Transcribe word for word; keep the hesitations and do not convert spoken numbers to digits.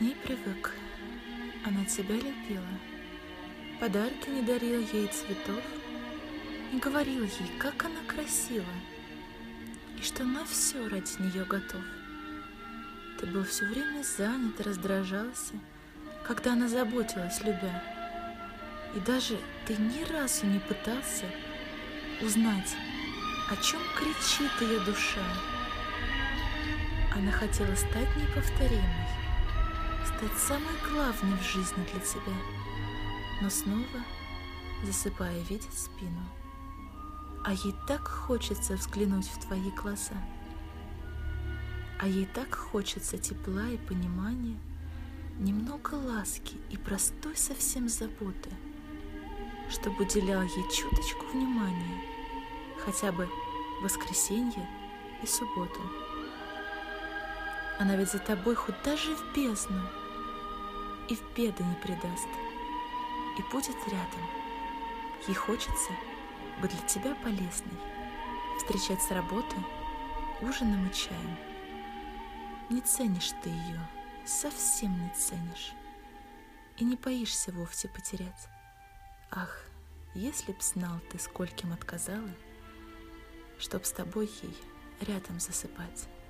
к ней привык. Она тебя любила. Подарки не дарил ей цветов, не говорил ей, как она красива, и что на все ради нее готов. Ты был все время занят и раздражался, когда она заботилась, любя. И даже ты ни разу не пытался узнать, о чем кричит ее душа. Она хотела стать неповторимой, стать самой главной в жизни для тебя, но снова, засыпая, видит спину. А ей так хочется взглянуть в твои глаза. А ей так хочется тепла и понимания, немного ласки и простой совсем заботы, чтобы уделял ей чуточку внимания, хотя бы в воскресенье и субботу. Она ведь за тобой хоть даже в бездну и в беды не предаст, и будет рядом. Ей хочется быть для тебя полезной, встречать с работы ужином и чаем. Не ценишь ты ее, совсем не ценишь, и не боишься вовсе потерять. Ах, если б знал ты, скольким отказала, чтоб с тобой ей рядом засыпать.